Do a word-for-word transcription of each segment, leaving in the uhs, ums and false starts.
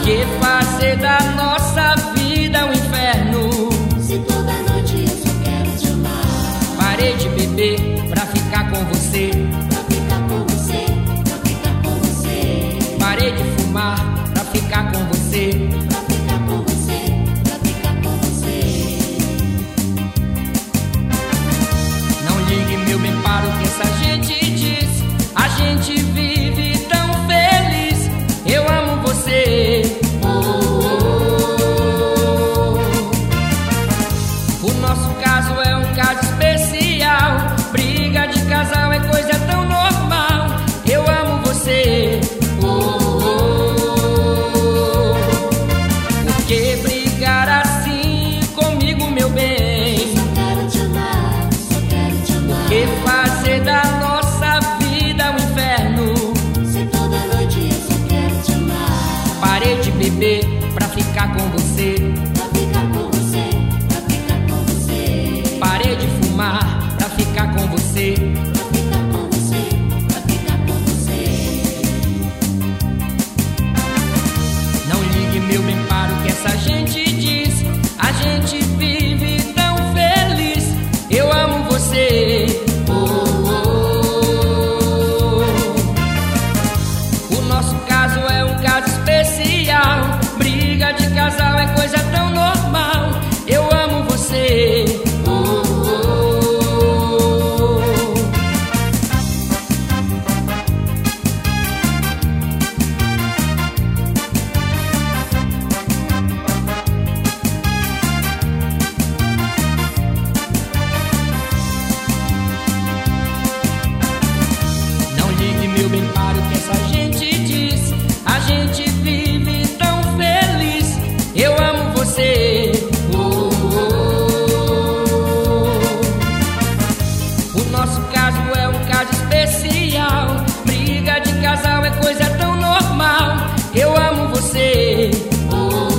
que fazer da nossa vida um inferno? Se toda noite eu só quero te amar. Parei de beber pra ficar com você, Pra ficar com você, pra ficar com você. parei de fumar pra ficar com você. Pra ficar com você, pra ficar com você. Não ligue, meu bem, para o que essa gente diz. A gente vive tão feliz. Eu amo você. Oh, oh, O nosso caso é um caso especial. Briga de casal é coisa tão normal. Eu amo você. oh, oh. Porque brigar assim comigo, meu bem? Só quero te amar, só quero te amar. Que fazer da nossa vida um inferno? Se toda noite eu só quero te amar. Parei de beber pra ficar com você, Pra ficar com você, pra ficar com você. parei de fumar pra ficar com você. Pra ficar com você, pra ficar com você. Não ligue, meu bem, para o que essa gente diz. A gente vive tão feliz. Eu amo você. Oh, oh, O nosso caso é um caso especial. Briga de casal é coisa tão normal. Eu amo você. oh, oh. Não ligue, meu bem, para o que essa gente diz. A gente vive tão feliz. Eu amo você. Oh, O nosso caso é um caso especial. Briga de casal é coisa tão normal. Eu amo você. oh,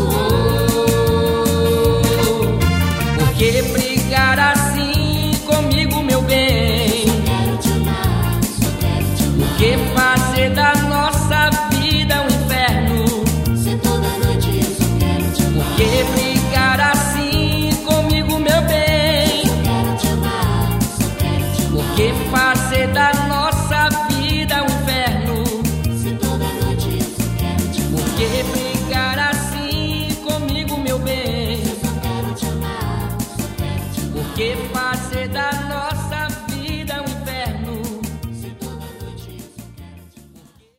Porque brigar assim comigo, meu bem? só quero te amar, só quero te amar. Que fazer da nossa vida um inferno? Se toda noite eu só quero te amar. Que brigar assim comigo, meu bem? Só quero te amar, só quero te amar. Que fazer da nossa vida um inferno? Se toda noite eu só quero te amar. Que brigar assim comigo, meu bem? Só quero te amar, só quero te amar. Que fazer da nossa